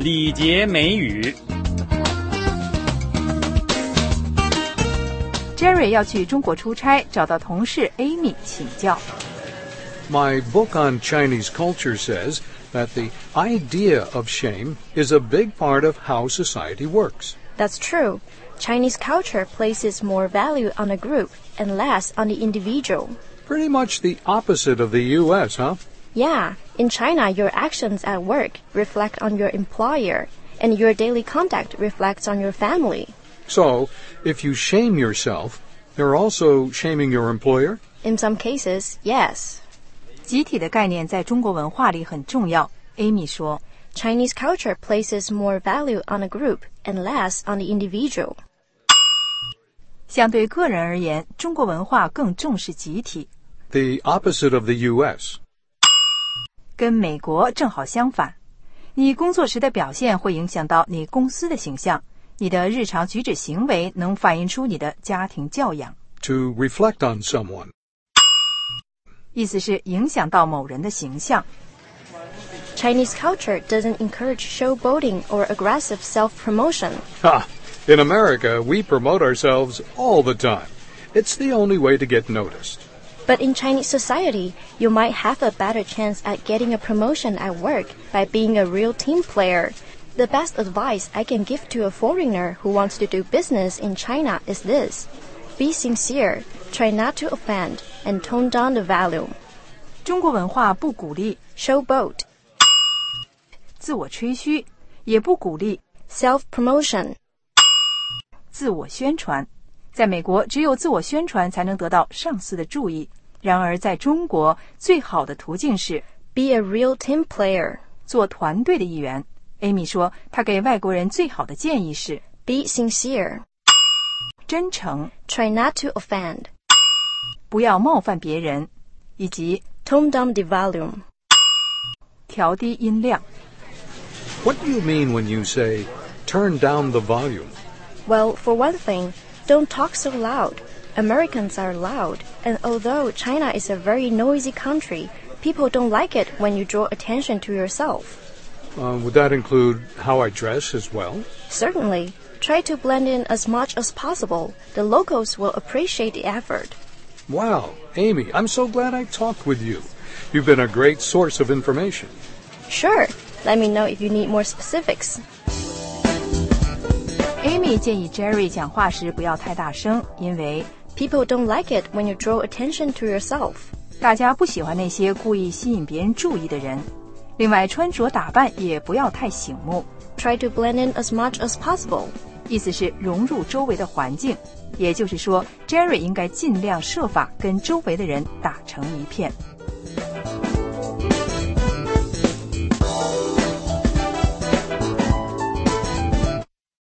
礼节美语。 Jerry 要去中国出差，找到同事 Amy 请教。 My book on Chinese culture says that the idea of shame is a big part of how society works. That's true. Chinese culture places more value on a group and less on the individual. Pretty much the opposite of the U.S., huh? Yeah, in China, your actions at work reflect on your employer, and your daily conduct reflects on your family. So, if you shame yourself, you're also shaming your employer? In some cases, yes. 集体的概念在中国文化里很重要。Amy 说 Chinese culture places more value on a group and less on the individual. 相对个人而言，中国文化更重视集体。 The opposite of the U.S. 跟美国正好相反，你工作时的表现会影响到你公司的形象，你的日常举止行为能反映出你的家庭教养。 To reflect on someone. 意思是影响到某人的形象。 Chinese culture doesn't encourage showboating or aggressive self-promotion. In America, we promote ourselves all the time. It's the only way to get noticed. But in Chinese society, you might have a better chance at getting a promotion at work by being a real team player. The best advice I can give to a foreigner who wants to do business in China is this. Be sincere, try not to offend, and tone down the volume. 中国文化不鼓励 showboat, 自我吹嘘，也不鼓励 self-promotion, 自我宣传。在美国，只有自我宣传才能得到上司的注意。然而在中国，最好的途径是 be a real team player, 做团队的一员。Amy 说，她给外国人最好的建议是 be sincere, 真诚 try not to offend, 不要冒犯别人，以及 tone down the volume, 调低音量。 What do you mean when you say, turn down the volume? Well, for one thing, don't talk so loud. Americans are loud, and although China is a very noisy country, people don't like it when you draw attention to yourself. Would that include how I dress as well? Certainly. Try to blend in as much as possible. The locals will appreciate the effort. Wow, Amy, I'm so glad I talked with you. You've been a great source of information. Sure. Let me know if you need more specifics. Amy 建议 Jerry 讲话时不要太大声，因为 people don't like it when you draw attention to yourself. 大家不喜欢那些故意吸引别人注意的人。另外，穿着打扮也不要太醒目。 Try to blend in as much as possible. 意思是融入周围的环境，也就是说 Jerry 应该尽量设法跟周围的人打成一片。